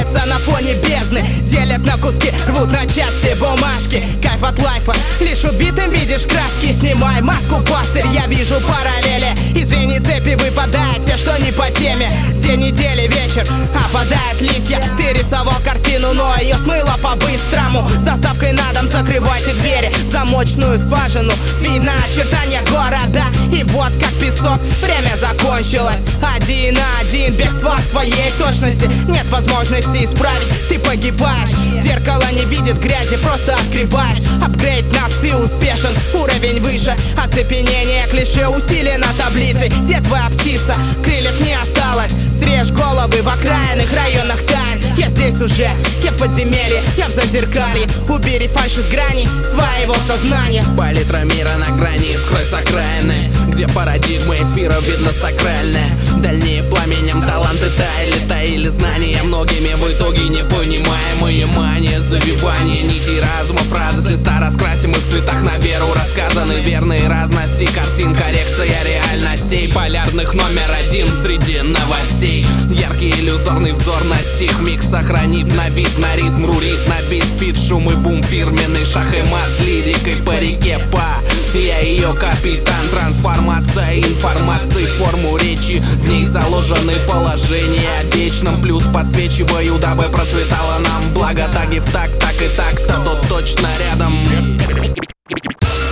светятся на фоне бездны. Делят на куски, рвут на части бумажки. Кайф от лайфа, лишь убитым видишь краски. Снимай маску, пастырь, я вижу параллели. Из звенья цепи выпадает те, что не по теме. День недели, вечер, опадают листья. Ты рисовал картину, но ее смыло по-быстрому. С доставкой на дом закрывайте двери в замочную скважину. Видно очертания города, и вот как песок. Время закончилось, один на один. Бегство к твоей точности, нет возможности исправить. Ты погибаешь, зеркало не видит грязи, просто отгребаешь. Апгрейд на псы успешен, уровень выше. Оцепенение клише усилено таблицей. Где твоя птица? Крыльев не осталось. Срежь головы в окраинных районах тайн. Я здесь уже, я в подземелье, я в зазеркалье. Убери фальшь из грани своего сознания. Палитра мира на грани, скрой с окраины, где парадигма эфира видно сакральная. Дальние пламенем таланты таили знания. Многими в итоге непонимаемые мания. Завивание нитей разума, фразы с листа раскрасим их в цветах на веру. Рассказаны верные разности картин, коррекция реальностей. Полярных номер один среди новостей. Яркий иллюзорный взор на стих, микс сохранив на вид, на ритм рурит, на бит, фит, шум и бум, фирменный шах и мат, лирикой по реке па. Я ее капитан, трансформация информации в форму речи. В ней заложены положения о вечном, плюс подсвечиваю, дабы процветало нам. Благо таги в так и так, то точно рядом.